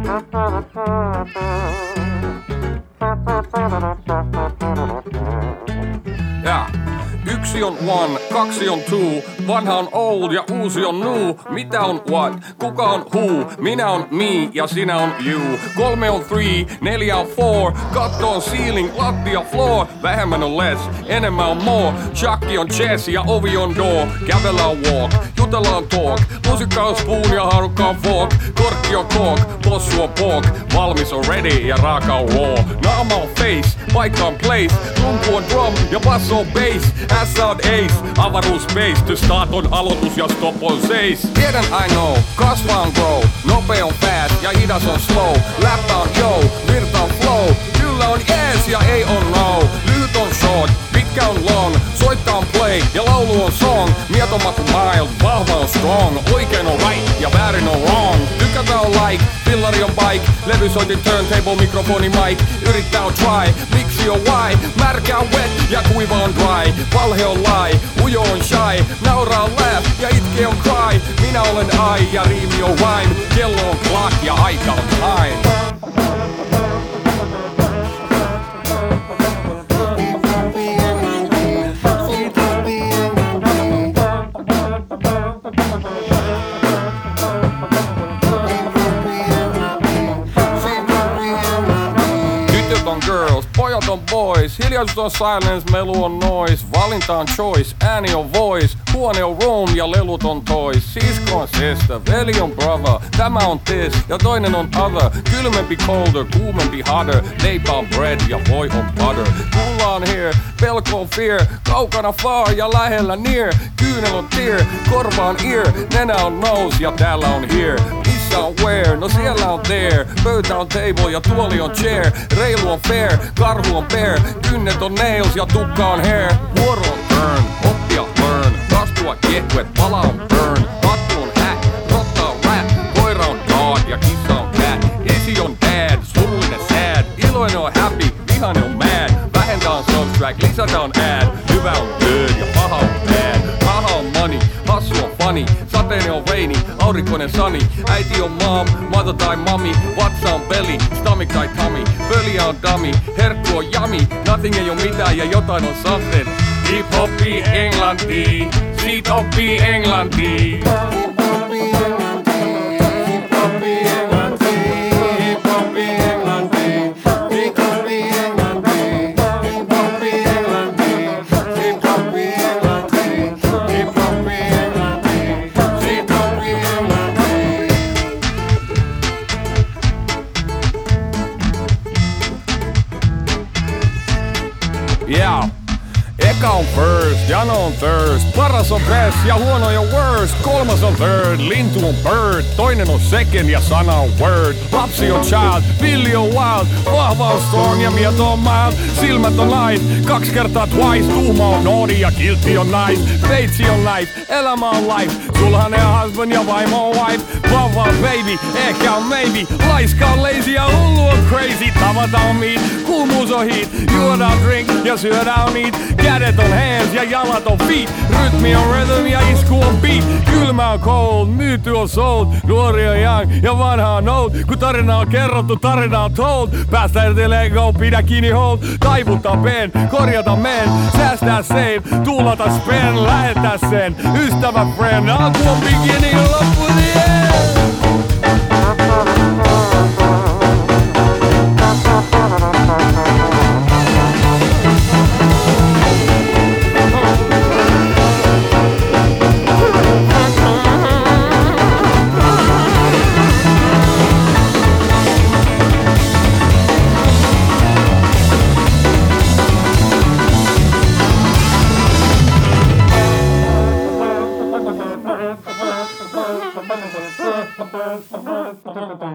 Yeah. Yksi on one, kaksi on two, vanha on old ja uusi on new. Mitä on what, kuka on who, minä on me ja sinä on you. 3 on 3, 4 on 4, katto on ceiling, lattia floor. Vähemmän on less, enemmän on more. Shakki on chess ja ovi on door. Kävellään walk, jutellaan talk. Lusikka on spoon ja harukka on fork. Korkki on cork, possu on pork. Valmis on ready ja raaka on raw. Naama on face, paikka on place. Rumpu on drum ja basso on bass. S on ace, avaruus space. To start on aloitus ja stop on seis. Tiedän I know, kasva on grow. Nope on fast ja hidas on slow. Läppä on yo, virta on flow. Kyllä on yes ja ei on no. Lyhyt on short, pitkä on long. Soittaa on play ja laulu on song. Mietomat on mild, vahva on strong. Oikein on right ja väärin on wrong. Tykätä on like, fillari on bike. Levysoitin turntable, mikrofoni mic. Yrittää on try, miksi on why. Märkä on wet ja kuiva on dry. Valhe on lie, ujo on shy. Nauraa on laugh ja itke on cry. Minä olen I ja riimi on rhyme. Kello on clock ja aika on time. Girls, pojat on boys, hiljaisuus on silence, melu on noise, valinta on choice, ääni on voice, huone on room ja lelut on toys, sisko on sister, veli on brother, tämä on this ja toinen on other, kylmempi colder, kuumempi hotter, leipä on bread ja voi on butter, kulla on here, pelko on fear, kaukana far ja lähellä near, kyynel on tear, korva on ear, nenä on nose ja täällä on here. Missä on where? No siellä on there. Pöytä on table ja tuoli on chair. Reilu on fair, karhu on bear. Kynnet on nails ja tukka on hair. Vuoro on turn, oppia learn. Kastua get wet, pala on burn. Hattu on hat, rotta on rat. Koira on dog ja kissa on cat. Esi on dad, surullinen sad. Iloinen on happy, vihainen on mad. Vähentä on subtract, lisätä on add. Hyvä on good ja paha on bad. Raha on money, hassu on funny. Sateinen on rainy, aurinkoinen sunny. Äiti on mom, mother tai mami. Vatsa on belly, stomach tai tummy. Pöliä on dummy, herkku on yummy. Nothing ei oo mitään ja jotain on something. Hip-hopi englanti, siitä oppii englanti. Yeah. Eka on first, jano on thirst, paras on best ja huono ja worst. Kolmas on third, lintu on bird, toinen on second ja sana on word. Lapsi on child, villi on wild, vahva on strong ja mieto on mild. Silmät on light, 2 kertaa twice, tuuma on naughty ja guilty on nice. Peitsi on life, elämä on life, sulhanen on husband ja vaimo on wife. Vauva on baby, ehkä on maybe, laiska on lazy ja hullu on crazy. Tavata on meat, kuumuus on heat, juodaan drink ja syödään meat. Kädet on hands ja jalat on feet. Rytmi on rhythm ja isku on beat. Kylmä on cold, myyty on sold. Nuori on young ja vanha on old. Kun tarina on kerrottu, tarina on told. Päästä irti Lego, pidä kiinni hold. Taivuttaa pen, korjata men. Säästää save, tuulata spend. Lähetä sen, ystävä friend. Alku on beginning, loppu the end. Thank you.